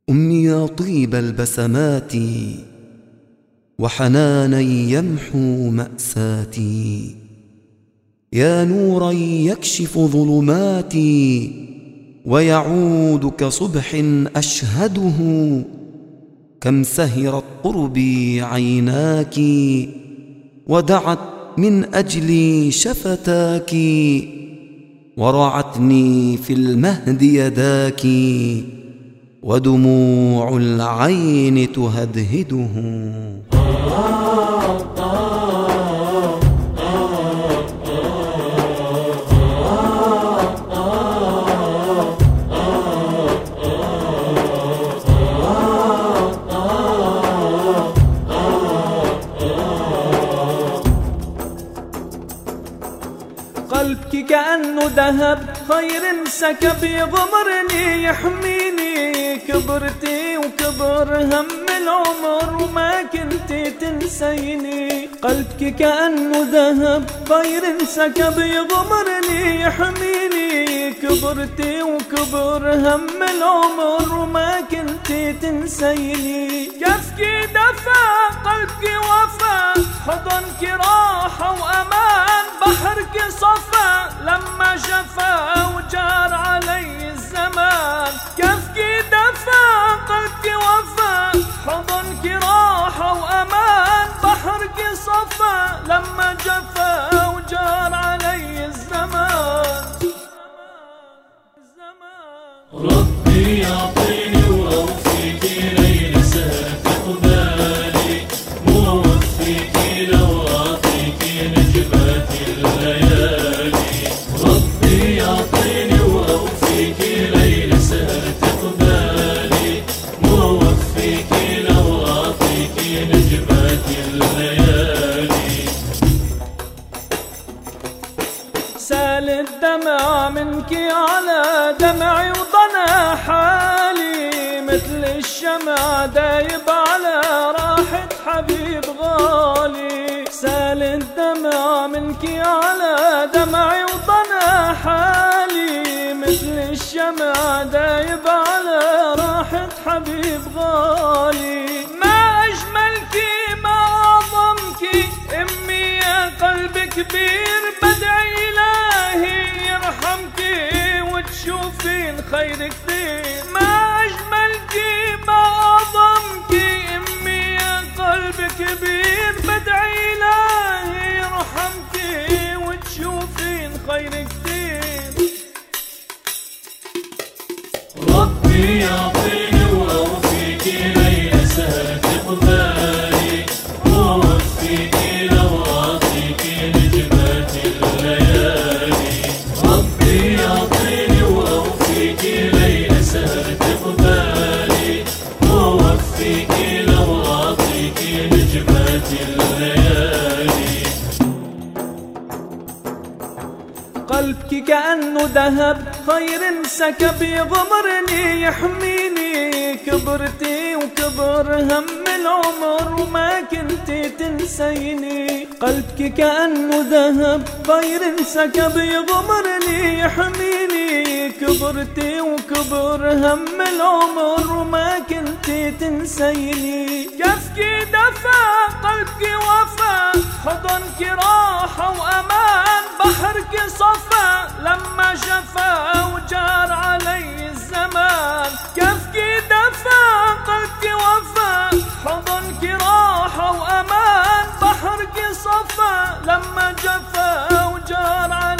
أمي يا طيب البسمات وحنانا يمحو مأساتي، يا نورا يكشف ظلماتي ويعود كصبح أشهده، كم سهرت قربي عيناك ودعت من أجلي شفتاك، ورعتني في المهد يداك ودموع العين تهدهده. قلبك كأنه ذهب خير سكب يغمرني يحميني، كبرتي وكبر هم العمر وما كنتي تنسيني. قلبك كأنه ذهب خير سكب يغمرني يحميني، كبرتي وكبر هم العمر وما كنتي تنسيني. كفك دفى قلبك وفى حضنك راحة وأمان، بحرك صفى لما شفى وجار علي الزمان. كفك دفى قلبك وفى حضنك راحة وأمان، بحرك صفى لما جفى وجار علي الزمان. ربي يعطيني وأوفيكي ليل سهرة إقبالي، موفيكي لو أعطيكي نجمات الليالي. ربي يعطيني وأوفيكي ليل سهرة إقبالي، موفيكي لو أعطيكي نجمات الليالي. سال الدمع منك على دمعي وضنا حالي، مثل الشمع دايب على راحة حبيب غالي. سال الدمع منك على دمعي وضنا حالي، مثل الشمع دايب على راحة حبيب غالي. ما أجملك ما أعظمك أمي يا قلب كبير، بدعي إلهي يرحمك وتشوفين خير كثير. ما أجملك ما أعظمك أمي يا قلب كبير، بدعي إلهي يرحمك وتشوفين خير كثير. ربي يعطيني وأوفيكي ليل سهرة إقبالي، موفيكي لو أعطيكي نجمات الليالي. ربي يعطيني وأوفيكي ليل سهرة إقبالي، موفيكي لو أعطيكي نجمات الليالي. قلبك كأنه ذهب خير سكب يغمرني يحميني، كبرتي وكبر هم العمر وما كنتي تنسيني. قلبك كأنه ذهب خير سكب يغمرني يحميني، كبرتي وكبر هم العمر وما كنتي تنسيني. كفك دفى قلبك وفى حضنك راحة وأمان، بحرك صفى لما شفى وجار علي الزمان. كفك دفى قلبك وفى حضنك راحة وأمان، بحرك صفى لما جفى وجار علي